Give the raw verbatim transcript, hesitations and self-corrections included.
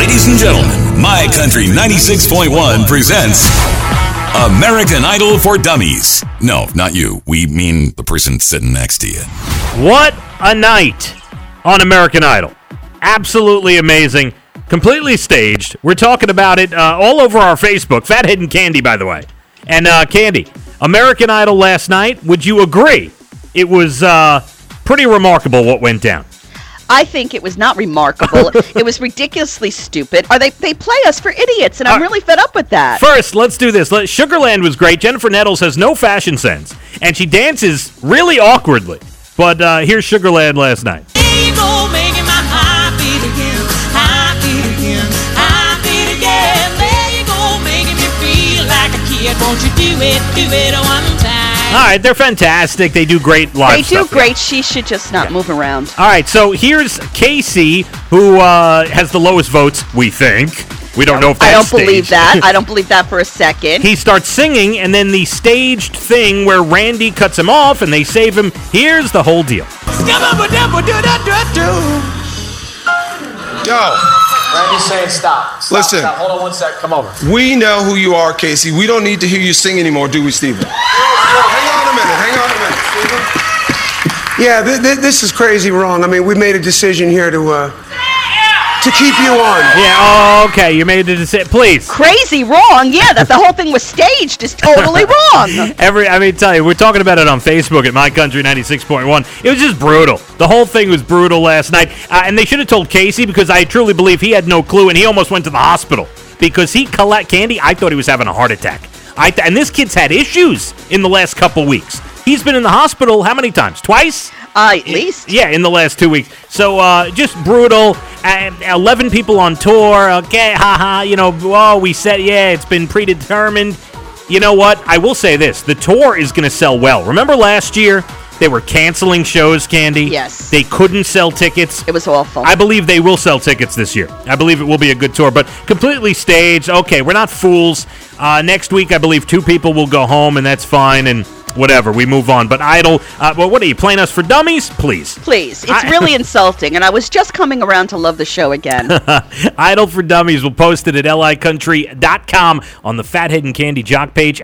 Ladies and gentlemen, My Country ninety-six point one presents American Idol for Dummies. No, not you. We mean the person sitting next to you. What a night on American Idol. Absolutely amazing. Completely staged. We're talking about it uh, all over our Facebook. Fathead and Candy, by the way. And uh, Candy, American Idol last night, would you agree? It was uh, pretty remarkable what went down. I think it was not remarkable. It was ridiculously stupid. Are they they play us for idiots, and I'm uh, really fed up with that. First, let's do this. Let, Sugarland was great. Jennifer Nettles has no fashion sense, and she dances really awkwardly. But uh, here's Sugarland last night. There you go, making my heart beat again, heart beat again, heart beat again. There you go, making me feel like a kid. Won't you do it, do it one time? All right, they're fantastic. They do great live They stuff. do great. She should just not yeah. move around. All right, so here's Casey, who uh, has the lowest votes, we think. We don't know if that's I don't staged. believe that. I don't believe that for a second. He starts singing, and then the staged thing where Randy cuts him off, and they save him. Here's the whole deal. Yo. Randy's saying stop. stop Listen. Stop. Hold on one sec. Come over. We know who you are, Casey. We don't need to hear you sing anymore, do we, Steven? Hang on a minute. Hang on a minute, Steven. Yeah, th- th- this is crazy wrong. I mean, we made a decision here to uh, to keep you on. Yeah, oh, okay. You made a decision. Please. Crazy wrong? Yeah, that the whole thing was staged is totally wrong. Every, I mean, tell you, we're talking about it on Facebook at My Country ninety-six point one. It was just brutal. The whole thing was brutal last night. Uh, and they should have told Casey, because I truly believe he had no clue, and he almost went to the hospital. Because he collect Candy, I thought he was having a heart attack. I th- and this kid's had issues in the last couple weeks. He's been in the hospital how many times? Twice? Uh, at least. Yeah, in the last two weeks. So uh, just brutal. Uh, eleven people on tour. Okay, haha. You know, oh, we said, yeah, it's been predetermined. You know what? I will say this. The tour is going to sell well. Remember last year? They were canceling shows, Candy. Yes. They couldn't sell tickets. It was awful. I believe they will sell tickets this year. I believe it will be a good tour, but completely staged. Okay, we're not fools. Uh, next week, I believe two people will go home, and that's fine, and whatever, we move on. But Idol, uh, well, what are you, playing us for dummies? Please. Please. It's I- really insulting, and I was just coming around to love the show again. Idol for Dummies will post it at L I country dot com on the Fathead and Candy Jock page.